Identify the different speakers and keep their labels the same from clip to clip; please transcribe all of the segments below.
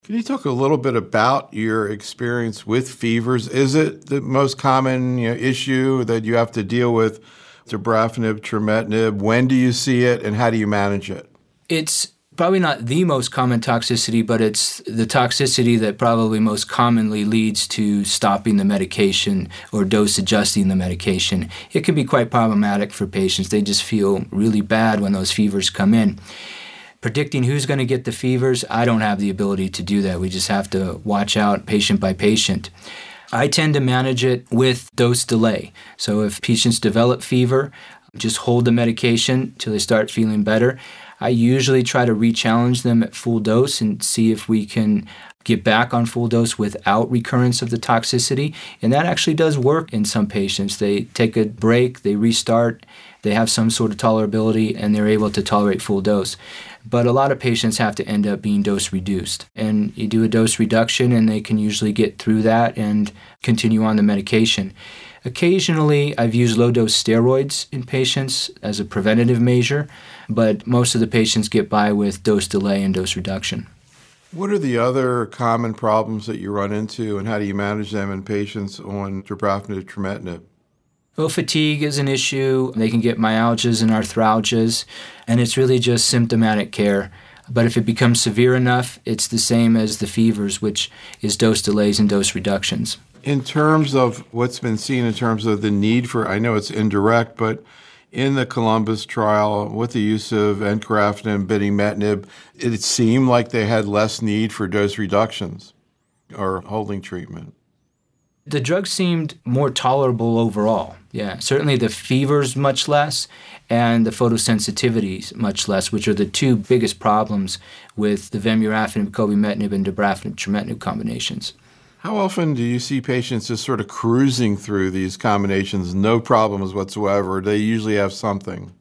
Speaker 1: Can you talk a little bit about your experience with fevers? Is it the most common issue that you have to deal with dabrafenib, trametinib? When do you see it, and how do you manage it?
Speaker 2: It's probably not the most common toxicity, but it's the toxicity that probably most commonly leads to stopping the medication or dose adjusting the medication. It can be quite problematic for patients. They just feel really bad when those fevers come in. Predicting who's going to get the fevers, I don't have the ability to do that. We just have to watch out patient by patient. I tend to manage it with dose delay. So if patients develop fever, just hold the medication till they start feeling better. I usually try to re-challenge them at full dose and see if we can get back on full dose without recurrence of the toxicity. And that actually does work in some patients. They take a break, they restart, they have some sort of tolerability, and they're able to tolerate full dose. But a lot of patients have to end up being dose reduced. And you do a dose reduction, and they can usually get through that and continue on the medication. Occasionally, I've used low-dose steroids in patients as a preventative measure, but most of the patients get by with dose delay and dose reduction.
Speaker 1: What are the other common problems that you run into, and how do you manage them in patients on dabrafenib, trametinib?
Speaker 2: Well, fatigue is an issue. They can get myalgias and arthralgias, and it's really just symptomatic care. But if it becomes severe enough, it's the same as the fevers, which is dose delays and dose reductions.
Speaker 1: In terms of what's been seen in terms of the need for, I know it's indirect, but in the Columbus trial with the use of encorafenib, binimetinib, it seemed like they had less need for dose reductions or holding treatment.
Speaker 2: The drug seemed more tolerable overall. Yeah, certainly the fevers much less and the photosensitivities much less, which are the two biggest problems with the vemurafenib, cobimetinib, and dabrafenib, trametinib combinations.
Speaker 1: How often do you see patients just sort of cruising through these combinations, no problems whatsoever? They usually have something.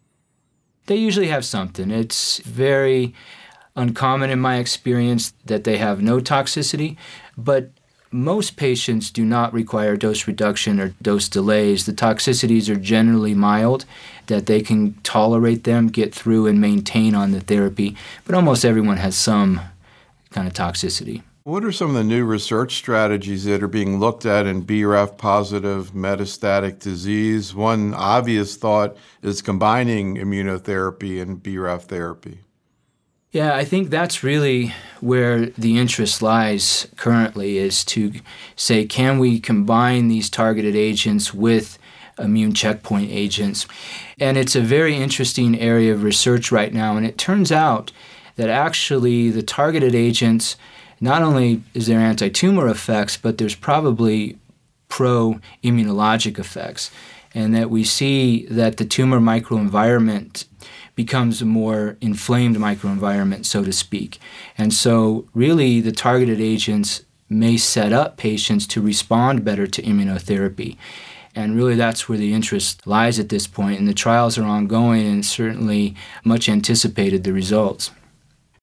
Speaker 2: They usually have something. It's very uncommon in my experience that they have no toxicity, but most patients do not require dose reduction or dose delays. The toxicities are generally mild, that they can tolerate them, get through, and maintain on the therapy. But almost everyone has some kind of toxicity.
Speaker 1: What are some of the new research strategies that are being looked at in BRAF-positive metastatic disease? One obvious thought is combining immunotherapy and BRAF therapy.
Speaker 2: Yeah, I think that's really where the interest lies currently, is to say, can we combine these targeted agents with immune checkpoint agents? And it's a very interesting area of research right now, and it turns out that actually the targeted agents, not only is there anti-tumor effects, but there's probably pro-immunologic effects, and that we see that the tumor microenvironment becomes a more inflamed microenvironment, so to speak. And so really the targeted agents may set up patients to respond better to immunotherapy. And really that's where the interest lies at this point, and the trials are ongoing and certainly much anticipated, the results.